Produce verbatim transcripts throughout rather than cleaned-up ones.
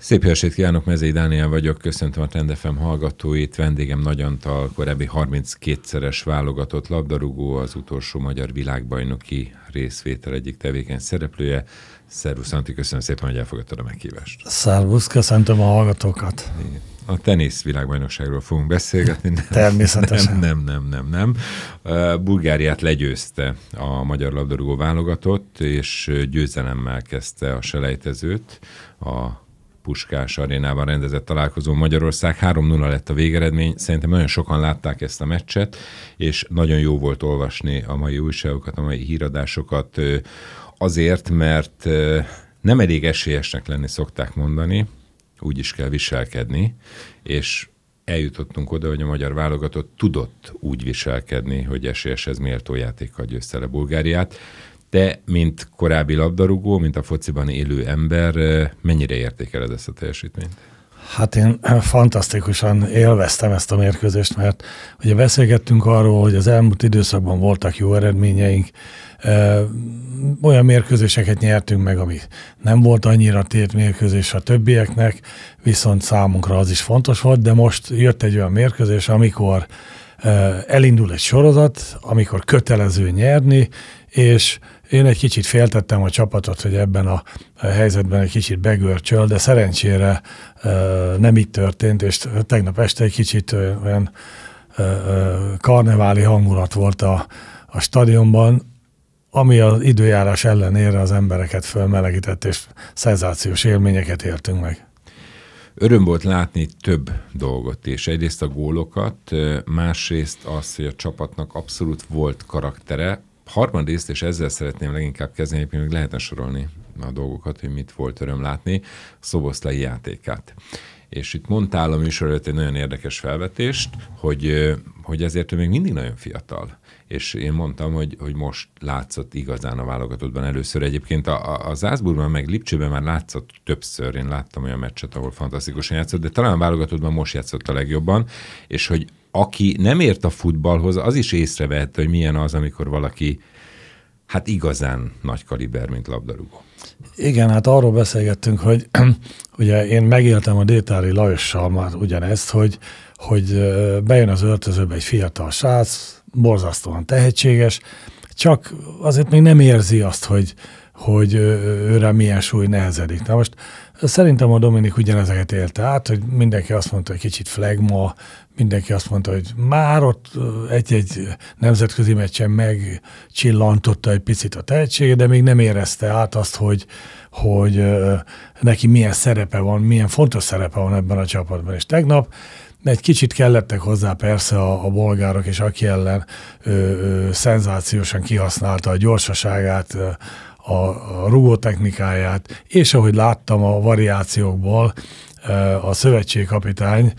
Szép estét kívánok, Mezei Dániel vagyok, köszöntöm a Trend ef em hallgatóit, vendégem Nagy Antal, korábbi harminckétszeres válogatott labdarúgó, az utolsó magyar világbajnoki részvétel egyik tevékeny szereplője. Szervusz Anti, köszönöm szépen, hogy elfogadtad a meghívást. Szervusz, köszöntöm a hallgatókat. A tenisz világbajnokságról fogunk beszélgetni. Természetesen. Nem, nem, nem, nem. nem. Bulgáriát legyőzte a magyar labdarúgó válogatott, és győzelemmel kezdte a selejtezőt a Puskás arénában rendezett találkozó. Magyarország három nulla lett a végeredmény. Szerintem nagyon sokan látták ezt a meccset, és nagyon jó volt olvasni a mai újságokat, a mai híradásokat, azért, mert nem elég esélyesnek lenni, szokták mondani, úgy is kell viselkedni, és eljutottunk oda, hogy a magyar válogatott tudott úgy viselkedni, hogy esélyeshez méltó játékkal győzte le Bulgáriát. De, mint korábbi labdarúgó, mint a fociban élő ember, mennyire értékeled ezt a teljesítményt? Hát én fantasztikusan élveztem ezt a mérkőzést, mert ugye beszélgettünk arról, hogy az elmúlt időszakban voltak jó eredményeink, olyan mérkőzéseket nyertünk meg, ami nem volt annyira tét mérkőzés a többieknek, viszont számunkra az is fontos volt, de most jött egy olyan mérkőzés, amikor elindul egy sorozat, amikor kötelező nyerni, és én egy kicsit féltettem a csapatot, hogy ebben a helyzetben egy kicsit begörcsöl, de szerencsére nem így történt, és tegnap este egy kicsit olyan karneváli hangulat volt a, a stadionban, ami az időjárás ellenére az embereket fölmelegített, és szenzációs élményeket éltünk meg. Öröm volt látni több dolgot, és egyrészt a gólokat, másrészt az, hogy a csapatnak abszolút volt karaktere. Harmadrészt, és ezzel szeretném leginkább kezdeni, hogy még lehetne sorolni a dolgokat, hogy mit volt öröm látni, Szoboszlai játékát. És itt mondtál a műsor előtt egy nagyon érdekes felvetést, hogy, hogy ezért ő még mindig nagyon fiatal. És én mondtam, hogy, hogy most látszott igazán a válogatottban először. Egyébként a, a, a Salzburgban meg Lipcsében már látszott többször, én láttam olyan meccset, ahol fantasztikusan játszott, de talán a válogatottban most játszott a legjobban, és hogy aki nem ért a futballhoz, az is észrevehette, hogy milyen az, amikor valaki hát igazán nagy kaliber, mint labdarúgó. Igen, hát arról beszélgettünk, hogy ugye én megéltem a Détári Lajossal már ugyanezt, hogy, hogy bejön az öltözőbe egy fiatal srác, borzasztóan tehetséges, csak azért még nem érzi azt, hogy, hogy őre milyen súly nehezedik. Na most szerintem a Dominik ugyanezeket élte át, hogy mindenki azt mondta, hogy kicsit flegma, mindenki azt mondta, hogy már ott egy-egy nemzetközi meccsen megcsillantotta egy picit a tehetsége, de még nem érezte át azt, hogy, hogy neki milyen szerepe van, milyen fontos szerepe van ebben a csapatban. És tegnap egy kicsit kellettek hozzá persze a, a bolgárok, és aki ellen ö, ö, szenzációsan kihasználta a gyorsaságát, a, a rugótechnikáját, és ahogy láttam a variációkból, a szövetségkapitány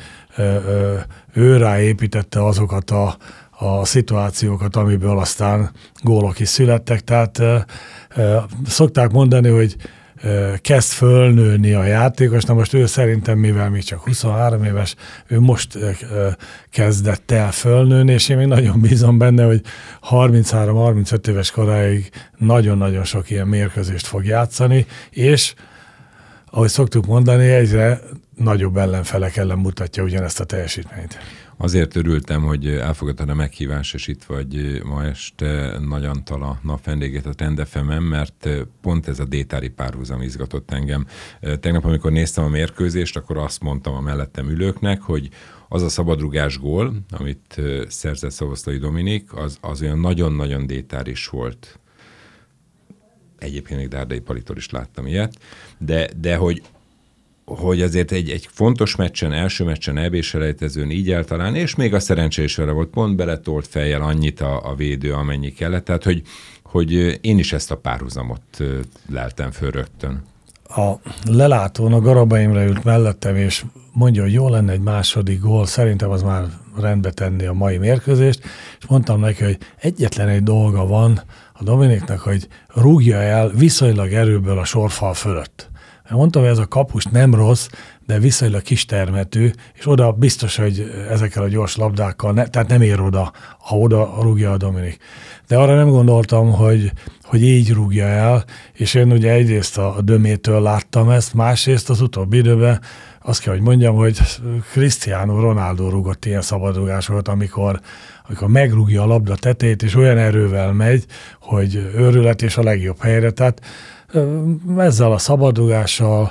ő ráépítette azokat a, a szituációkat, amiből aztán gólok is születtek. Tehát szokták mondani, hogy kezd fölnőni a játékos, na most ő szerintem, mivel még csak huszonhárom éves, ő most kezdett el fölnőni, és én még nagyon bízom benne, hogy harminchárom-harmincöt éves koráig nagyon-nagyon sok ilyen mérkőzést fog játszani, és ahogy szoktuk mondani, egyre nagyobb ellenfelek ellen mutatja ugyanezt a teljesítményt. Azért örültem, hogy elfogadtad a meghívást, és itt vagy ma este Nagy Antal, a nap vendégét a Trend ef emen, mert pont ez a détári párhuzam izgatott engem. Tegnap, amikor néztem a mérkőzést, akkor azt mondtam a mellettem ülőknek, hogy az a szabadrugás gól, amit szerzett Szoboszlai Dominik, az, az olyan nagyon-nagyon détáris volt. Egyébként még Dárdai Palitól is láttam ilyet, de, de hogy hogy azért egy, egy fontos meccsen, első meccsen, é bé-selejtezőn így eltalálni, és még a szerencse is vele volt, pont beletolt fejjel annyit a, a védő, amennyi kellett, tehát hogy, hogy én is ezt a párhuzamot leltem föl rögtön. A lelátón a Garaba Imre ült mellettem, és mondja, hogy jó lenne egy második gól, szerintem az már rendbe tenni a mai mérkőzést, és mondtam neki, hogy egyetlen egy dolga van a Dominiknak, hogy rúgja el viszonylag erőből a sorfal fölött. Mondtam, hogy ez a kapus nem rossz, de viszonylag kistermetű, és oda biztos, hogy ezekkel a gyors labdákkal, ne, tehát nem ér oda, ha oda rúgja a Dominik. De arra nem gondoltam, hogy, hogy hogy így rúgja el, és én ugye egyrészt a Dömétől láttam ezt, másrészt az utóbbi időben azt kell, hogy mondjam, hogy Cristiano Ronaldo rúgott ilyen szabadrugásokat, amikor, amikor megrúgja a labda tetejét, és olyan erővel megy, hogy őrület és a legjobb helyre. Tehát ezzel a szabadrugással,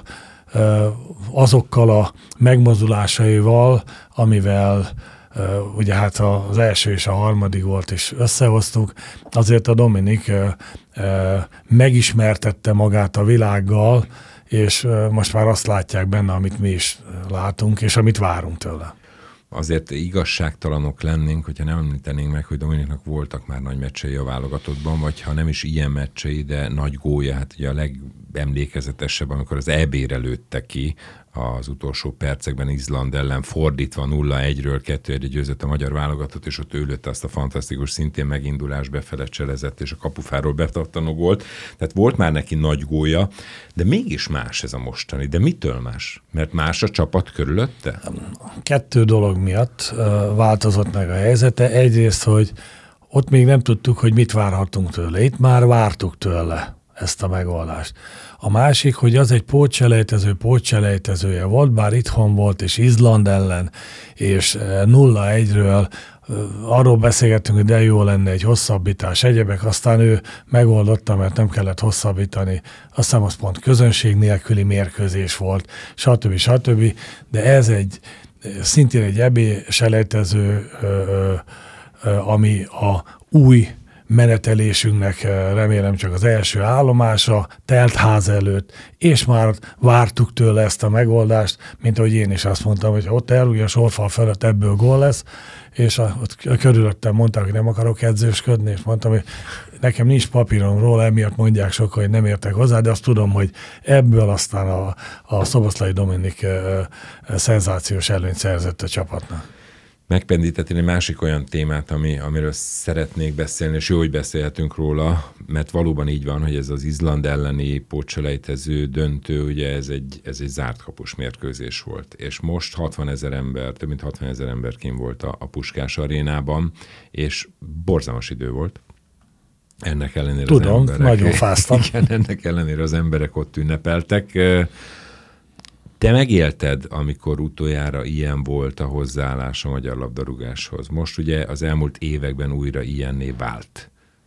azokkal a megmozdulásaival, amivel ugye hát az első és a harmadik volt is összehoztuk, azért a Dominik megismertette magát a világgal, és most már azt látják benne, amit mi is látunk, és amit várunk tőle. Azért igazságtalanok lennénk, hogyha nem említenénk meg, hogy Dominiknak voltak már nagy meccsei a válogatottban, vagy ha nem is ilyen meccsei, de nagy gólja, hát ugye a legemlékezetesebb, amikor az é bé-re lőtte ki az utolsó percekben Izland ellen, fordítva nulla egyről kettő egyre győzött a magyar válogatott, és ott ő lőtte azt a fantasztikus, szintén megindulás befele cselezett, és a kapufáról betartanó gólt. Tehát volt már neki nagy gólja, de mégis más ez a mostani. De mitől más? Mert más a csapat körülötte? Kettő dolog miatt változott meg a helyzete. Egyrészt, hogy ott még nem tudtuk, hogy mit várhatunk tőle. Itt már vártuk tőle ezt a megoldást. A másik, hogy az egy pótselejtező, pótselejtezője volt, bár itthon volt, és Izland ellen, és nulla egyről arról beszélgettünk, hogy de jó lenne egy hosszabbítás, egyebek, aztán ő megoldotta, mert nem kellett hosszabbítani, aztán az pont közönség nélküli mérkőzés volt, stb. stb. De ez egy szintén egy é bé-selejtező, ami a új menetelésünknek remélem csak az első állomása, telt ház előtt, és már vártuk tőle ezt a megoldást, mint ahogy én is azt mondtam, hogy ott elrúgja a sorfal felett, ebből gól lesz, és a, ott körülöttem mondták, hogy nem akarok edzősködni, és mondtam, hogy nekem nincs papírom róla, emiatt mondják sokan, hogy nem értek hozzá, de azt tudom, hogy ebből aztán a, a Szoboszlai Dominik e, e, szenzációs előnyt szerzett a csapatnak. Megpendítettél egy másik olyan témát, ami, amiről szeretnék beszélni, és jó, hogy beszélhetünk róla, mert valóban így van, hogy ez az Izland elleni pótselejtező döntő, ugye ez egy, ez egy zárt kapus mérkőzés volt. És most hatvanezer ember, több mint hatvanezer ember kint volt a, a Puskás arénában, és borzalmas idő volt. Ennek ellenére Tudom, az emberek... nagyon fáztam. Igen, ennek ellenére az emberek ott ünnepeltek. Te megélted, amikor utoljára ilyen volt a hozzáállás a magyar labdarúgáshoz. Most ugye az elmúlt években újra ilyenné vált.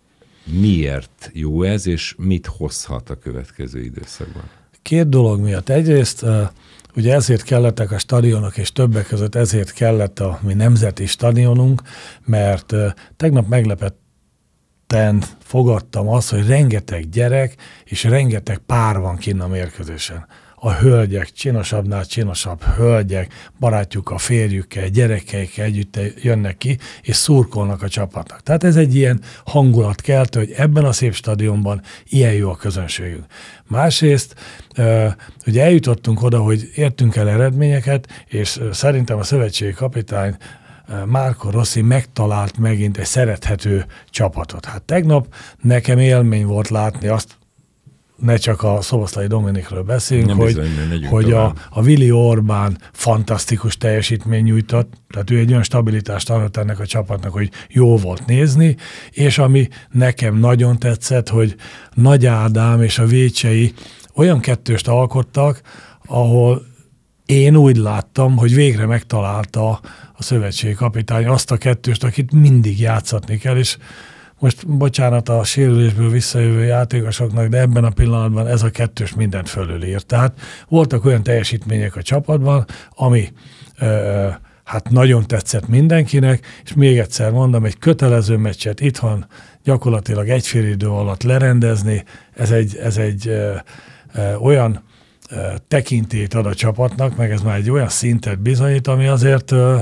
Miért jó ez, és mit hozhat a következő időszakban? Két dolog miatt. Egyrészt ugye ezért kellettek a stadionok, és többek között ezért kellett a mi nemzeti stadionunk, mert tegnap meglepetten fogadtam azt, hogy rengeteg gyerek és rengeteg pár van kinn a mérkőzésen. A hölgyek, csinosabbnál csinosabb hölgyek, barátjuk a férjükkel, gyerekeikkel együtt jönnek ki, és szurkolnak a csapatnak. Tehát ez egy ilyen hangulatkeltő, hogy ebben a szép stadionban ilyen jó a közönségünk. Másrészt ugye eljutottunk oda, hogy értünk el eredményeket, és szerintem a szövetségi kapitány Marco Rossi megtalált megint egy szerethető csapatot. Hát tegnap nekem élmény volt látni azt, ne csak a Szoboszlai Dominikről beszélünk, nem hogy, bizony, hogy a, a Vili Orbán fantasztikus teljesítmény nyújtott, tehát ő egy olyan stabilitást adott ennek a csapatnak, hogy jó volt nézni, és ami nekem nagyon tetszett, hogy Nagy Ádám és a Vécsei olyan kettőst alkottak, ahol én úgy láttam, hogy végre megtalálta a szövetségi kapitány azt a kettőst, akit mindig játszatni kell, és most bocsánat a sérülésből visszajövő játékosoknak, de ebben a pillanatban ez a kettős mindent fölülír. Tehát voltak olyan teljesítmények a csapatban, ami ö, hát nagyon tetszett mindenkinek, és még egyszer mondom, egy kötelező meccset itthon gyakorlatilag egy fél idő alatt lerendezni, ez egy, ez egy ö, ö, olyan ö, tekintélyt ad a csapatnak, meg ez már egy olyan szintet bizonyít, ami azért ö,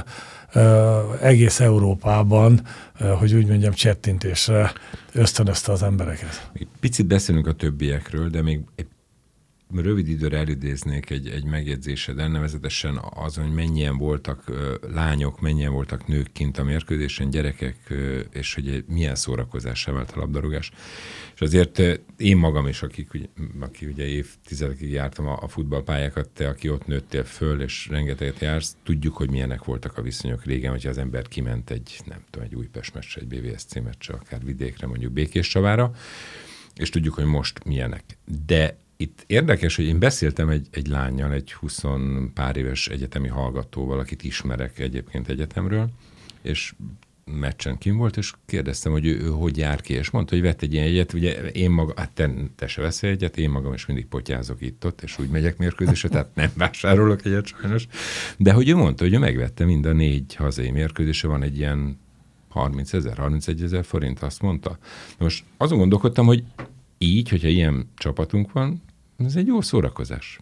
Uh, egész Európában, uh, hogy úgy mondjam, csettintésre ösztönözte az embereket. Picit beszélünk a többiekről, de még egy rövid időre elidéznék egy, egy megjegyzésed, nevezetesen az, hogy mennyien voltak uh, lányok, mennyien voltak nők kint a mérkőzésen, gyerekek, uh, és hogy milyen szórakozásra vált a labdarúgás. És azért uh, én magam is, akik, ugye, aki ugye évtizedekig jártam a, a futballpályákat, te, aki ott nőttél föl, és rengeteget jársz, tudjuk, hogy milyenek voltak a viszonyok régen, hogyha az ember kiment egy, nem tudom, egy Újpest meccsre, egy bé vé es cé meccsre, akár vidékre, mondjuk Békéscsavára. és tudjuk, hogy most milyenek. De itt érdekes, hogy én beszéltem egy, egy lánnyal, egy húsz pár éves egyetemi hallgatóval, akit ismerek egyébként egyetemről, és meccsen kim volt, és kérdeztem, hogy ő, ő hogy jár ki, és mondta, hogy vett egy ilyen jegyet, ugye én magam, hát te, te se veszel egyet, én magam is mindig potyázok itt-ott, és úgy megyek mérkőzésre, tehát nem vásárolok egyet sajnos, de hogy ő mondta, hogy ő megvette mind a négy hazai mérkőzésre, van egy ilyen harminc ezer, harmincegy ezer forint, azt mondta. Most azon gondolkodtam, hogy így, hogyha ilyen csapatunk van, ez egy jó szórakozás.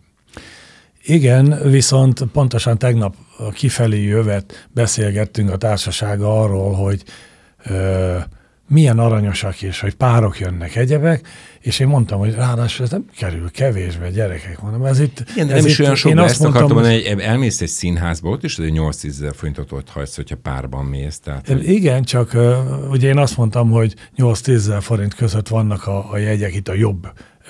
Igen, viszont pontosan tegnap kifelé jövet beszélgettünk a társasága arról, hogy ö, milyen aranyosak és hogy párok jönnek egyebek, és én mondtam, hogy ráadásul ez nem kerül kevésbe, gyerekek, mondom, ez itt... Igen, de ez nem is itt, olyan sok, ezt mondtam, akartam mondani, hogy elmész egy színházba, ott is nyolc-tíz ezer forintot ott hagysz, hogyha párban mész. Tehát, hogy... Igen, csak uh, ugye én azt mondtam, hogy nyolc-tíz ezer forint között vannak a, a jegyek, itt a jobb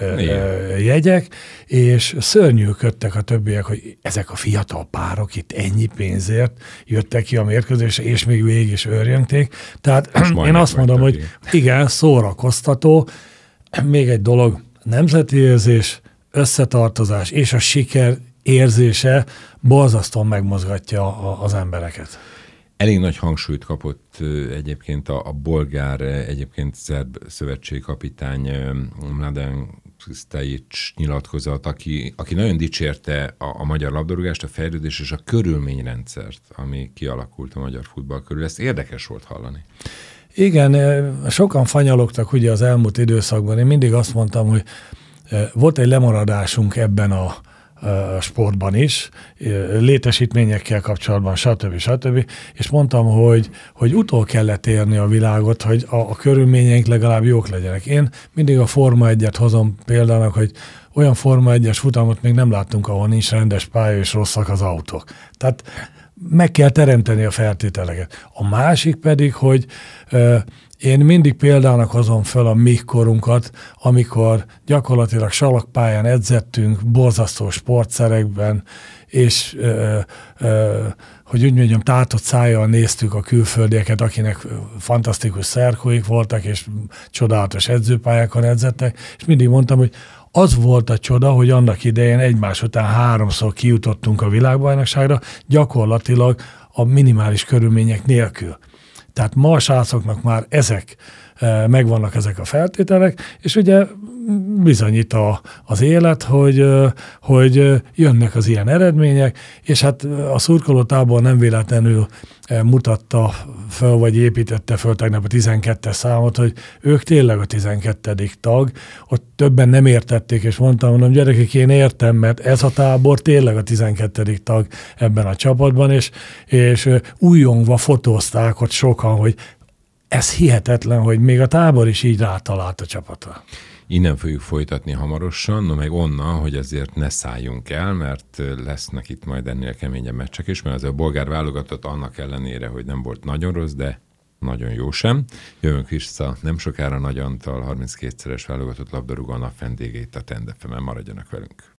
uh, jegyek, és szörnyűködtek a többiek, hogy ezek a fiatal párok itt ennyi pénzért jöttek ki a mérkőzésre, és még végig is őrjöngték. Tehát én azt mondom, hogy igen, igen, szórakoztató. Még egy dolog, nemzeti érzés, összetartozás és a siker érzése borzasztóan megmozgatja az embereket. Elég nagy hangsúlyt kapott egyébként a, a bolgár, egyébként szerb szövetségkapitány Mladen Krstajic nyilatkozat, aki, aki nagyon dicsérte a, a magyar labdarúgást, a fejlődést és a körülményrendszert, ami kialakult a magyar futball körül. Ezt érdekes volt hallani. Igen, sokan fanyalogtak ugye az elmúlt időszakban. Én mindig azt mondtam, hogy volt egy lemaradásunk ebben a, a sportban is, létesítményekkel kapcsolatban, stb. stb. És mondtam, hogy, hogy utol kellett érni a világot, hogy a, a körülményeink legalább jók legyenek. Én mindig a Forma egyet hozom példának, hogy olyan Forma egyes futamot még nem láttunk, ahol nincs rendes pálya és rosszak az autók. Tehát meg kell teremteni a feltételeket. A másik pedig, hogy ö, én mindig példának hozom fel a mi korunkat, amikor gyakorlatilag salakpályán edzettünk, borzasztó sportszerekben, és ö, ö, hogy úgy mondjam, tátott szájjal néztük a külföldieket, akinek fantasztikus szerkóik voltak, és csodálatos edzőpályákon edzettek, és mindig mondtam, hogy az volt a csoda, hogy annak idején egymás után háromszor kijutottunk a világbajnokságra, gyakorlatilag a minimális körülmények nélkül. Tehát ma a srácoknak már ezek, megvannak ezek a feltételek, és ugye bizonyít a, az élet, hogy, hogy jönnek az ilyen eredmények, és hát a szurkolótábor nem véletlenül mutatta föl, vagy építette föl tegnap a tizenkettes számot, hogy ők tényleg a tizenkettedik tag, ott többen nem értették, és mondtam, mondom, gyerekek, én értem, mert ez a tábor tényleg a tizenkettedik tag ebben a csapatban, és, és újongva fotózták ott sokan, hogy ez hihetetlen, hogy még a tábor is így rátalált a csapatra. Innen fogjuk folytatni hamarosan, no meg onnan, hogy azért ne szálljunk el, mert lesznek itt majd ennél keményebb meccsek is, mert az a bolgár válogatott annak ellenére, hogy nem volt nagyon rossz, de nagyon jó sem. Jövünk vissza nem sokára Nagy Antal, harminckétszeres válogatott labdarúgó nap vendégét a Trend ef emen, maradjanak velünk.